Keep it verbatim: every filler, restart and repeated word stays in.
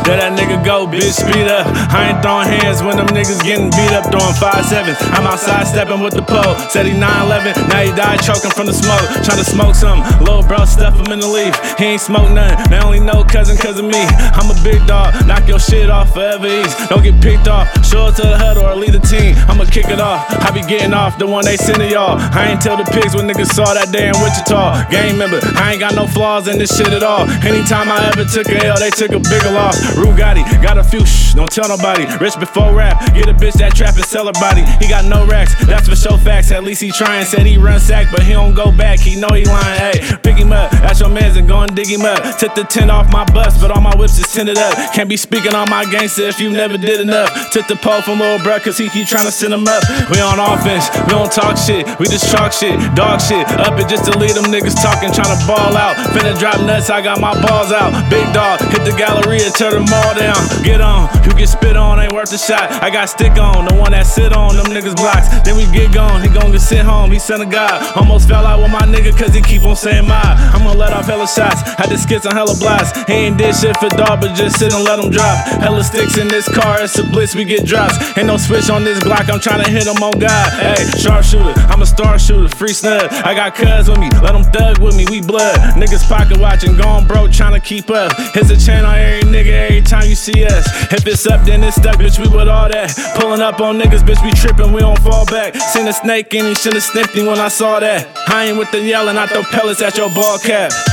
There that nigga go, bitch, speed up. I ain't throwing hands when them niggas getting beat up, throwing five sevens. I'm outside stepping with the pole. Said he nine eleven, now he died choking from the smoke. Tryna smoke something, little bro stuff him in the leaf. He ain't smoke nothing, they only know cousin cause of me. I'm a big dog, knock your shit off forever east. Don't get picked off, show it to the huddle or lead the team. I'ma kick it off, I be getting off the one they send to y'all. I ain't tell the pigs when niggas saw that day in Wichita. Game member, I ain't got no flaws in this shit at all. Anytime I ever took a L, they took a bigger loss. Rugatti, got a few, shh, don't tell nobody. Rich before rap, get a bitch that trap and sell her body. He got no racks, that's for show facts. At least he tryin', said he run sack, but he don't go back. He know he lying, hey, pick him up, that's your mans and go and dig him up. Took the tent off my bus, but all my whips is tinted up. Can't be speaking on my gangster if you never did enough. Took the pole from Lil Bruh cause he keep trying to send him up. We on offense, we don't talk shit, we just chalk shit, dog shit. Up it just to lead them niggas talking, tryna ball out. Finna drop nuts, I got my balls out. Big dog, hit the Galleria, tear them all down. Get on, you get spit on, ain't worth a shot. I got stick on, the one that sit on them niggas blocks. Then we get gone, he gon' get sent home, he son of God. Almost fell out with my nigga cause he keep on saying my. I'ma let off hella shots, had the skits on hella blasts. He ain't did shit for dog, but just sit and let him drop. Hella sticks in this car, it's a blitz, we get drops. Ain't no switch on this Glock, I'm tryna hit him on God. Hey, sharpshooter, I'm a star shooter, free snub. I got cuz with me, let them thug with me, we blood. Niggas pocket watching, gone broke, tryna keep up. Hits a chain on every nigga every time you see us. If it's up, then it's stuck, bitch, we with all that. Pulling up on niggas, bitch, we trippin', we don't fall back. Seen a snake and he should've sniffed me when I saw that. I ain't with the yelling, I throw pellets at your ball cap.